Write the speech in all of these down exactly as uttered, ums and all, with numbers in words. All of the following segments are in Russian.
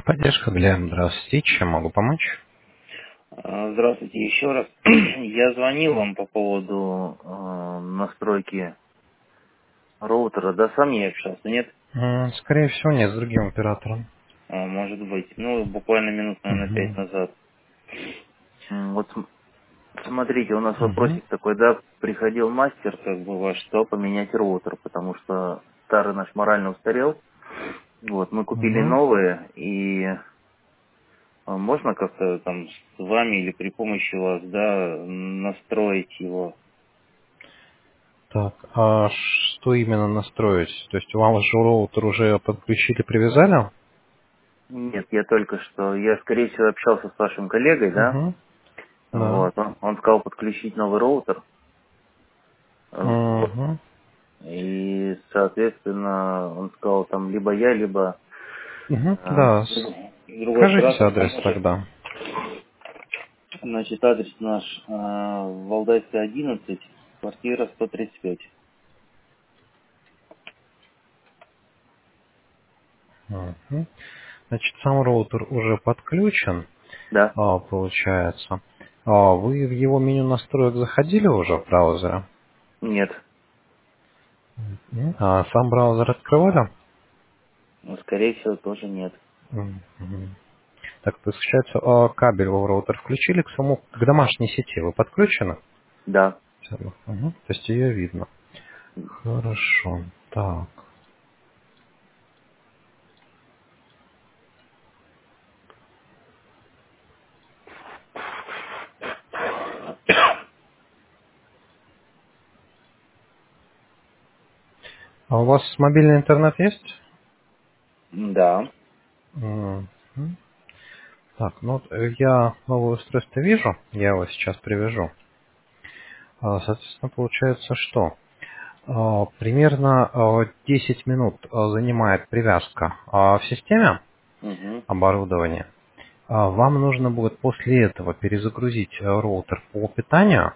Техподдержка для здравствуйте. Чем могу помочь? А, Здравствуйте еще раз. Я звонил вам по поводу э, настройки роутера. Да, сам не общался, нет? М, Скорее всего, нет, с другим оператором. А, может быть. Ну, буквально минут, наверное, пять Мгм. назад. М, Вот см- смотрите, у нас Мгм. вопросик такой, да, приходил мастер, как бы ваш, что поменять роутер, потому что старый наш морально устарел. Вот, мы купили Мгм. новые, и э, можно как-то там с вами или при помощи вас, да, настроить его. Так, а что именно настроить? То есть вам же роутер уже подключили, привязали? Нет, я только что, я, скорее всего, общался с вашим коллегой, да? Угу. Да. Вот, он, он сказал подключить новый роутер. Вот. Угу. И, соответственно, он сказал, там, либо я, либо Угу. э, Да. другой Скажите оператор адрес поможет. тогда. Значит, адрес наш э, Валдайская, одиннадцать, квартира сто тридцать пять. Мгм. Значит, сам роутер уже подключен, Да? а, получается. А вы в его меню настроек заходили уже в браузере? Нет. М? А сам браузер открывали? Ну, скорее всего, тоже нет. Мгм. Так, получается, а, кабель в роутер включили к самому, к домашней сети. Вы подключены? Да. Всё. Мгм. То есть ее видно. Хорошо. Так. А у вас мобильный интернет есть? Да. Мгм. Так, ну вот э, я новое устройство вижу, я его сейчас привяжу. А, Соответственно, получается, что а, примерно а, десять минут а, занимает привязка а, в системе Угу. оборудования. А, Вам нужно будет после этого перезагрузить э, роутер по питанию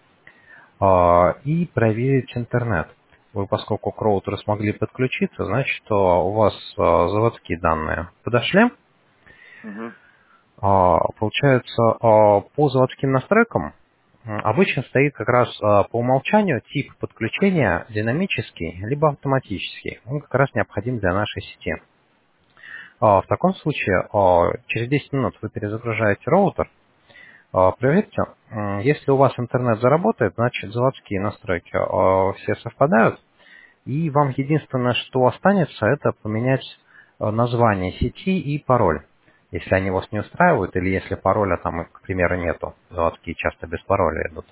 а, и проверить интернет. Вы, поскольку к роутеру смогли подключиться, значит, что у вас а, заводские данные подошли. Угу. А, Получается, а, по заводским настройкам м, обычно стоит как раз а, по умолчанию тип подключения динамический либо автоматический. Он как раз необходим для нашей сети. А, В таком случае а, через десять минут вы перезагружаете роутер. А, Проверьте, м, если у вас интернет заработает, значит заводские настройки а, все совпадают. И вам единственное, что останется, это поменять э, название сети и пароль. Если они вас не устраивают, или если пароля там, к примеру, нету. Заводские часто без пароля идут.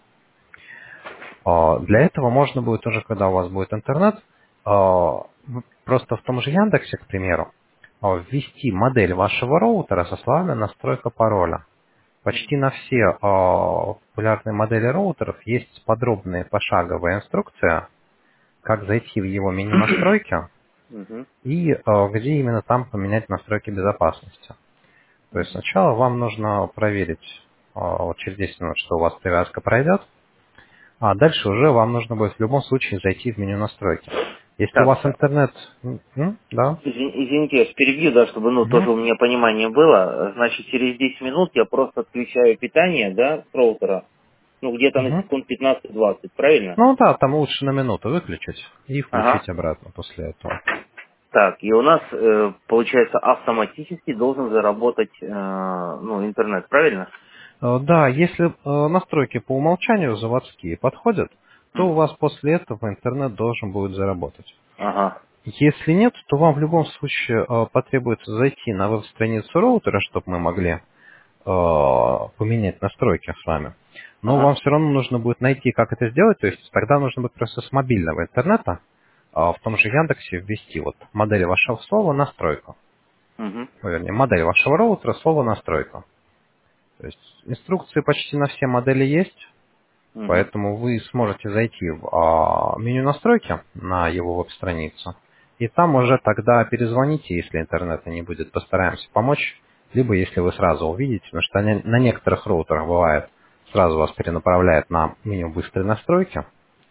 А, Для этого можно будет уже, когда у вас будет интернет, а, вы просто в том же Яндексе, к примеру, а, ввести модель вашего роутера со словами настройка пароля. Почти на все а, популярные модели роутеров есть подробная пошаговая инструкция, как зайти в его меню настройки, Угу. и э, где именно там поменять настройки безопасности. То есть Угу. сначала вам нужно проверить э, вот через десять минут, что у вас привязка пройдет, а дальше уже вам нужно будет в любом случае зайти в меню настройки. Если у Так, вас интернет... м, м, да? Извин- Извините, я ж перебью, да, чтобы, ну, Мгм. тоже у меня понимание было. Значит, через десять минут я просто отключаю питание, да, с роутера, ну, где-то на Мгм. секунд пятнадцать-двадцать, правильно? Ну да, там лучше на минуту выключить и Ага. включить обратно после этого. Так, и у нас, э, получается, автоматически должен заработать, э, ну, интернет, правильно? Э, Да, если э, настройки по умолчанию заводские подходят, то у М. вас после этого интернет должен будет заработать. Ага. Если нет, то вам в любом случае э, потребуется зайти на веб-страницу роутера, чтобы мы могли э, поменять настройки с вами. Но вам Ага. все равно нужно будет найти, как это сделать. То есть тогда нужно будет просто с мобильного интернета э, в том же Яндексе ввести вот модель вашего слова настройка. Угу. Ой, вернее, модель вашего роутера, слово настройка. То есть инструкции почти на все модели есть, Угу. поэтому вы сможете зайти в а, меню настройки на его веб-страницу, и там уже тогда перезвоните, если интернета не будет, постараемся помочь, либо если вы сразу увидите, потому что они- на некоторых роутерах бывает, сразу вас перенаправляет на меню быстрой настройки,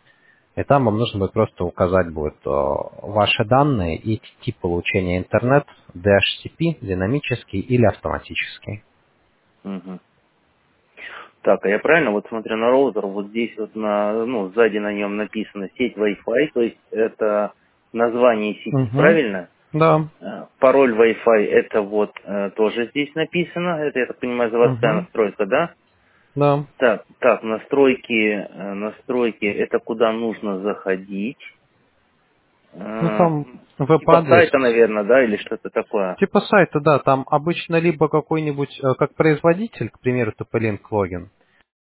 И там вам нужно будет просто указать будет э, ваши данные и тип получения интернет, ди эйч си пи, динамический или автоматический. Мгм. Так, а я правильно вот смотрю на роутер, вот здесь вот на, ну, сзади на нем написано сеть Wi-Fi, то есть это название сети, Угу. правильно? Да. Э, Пароль Wi-Fi это вот э, тоже здесь написано, это, я так понимаю, заводская Угу. настройка, да? Да. Так, так, настройки, э, настройки, это куда нужно заходить? Ну Э, там Типа веб-адрес. сайта, наверное, да, или что-то такое? Типа сайта, да, там обычно либо какой-нибудь, э, как производитель, к примеру, топ-линк логин,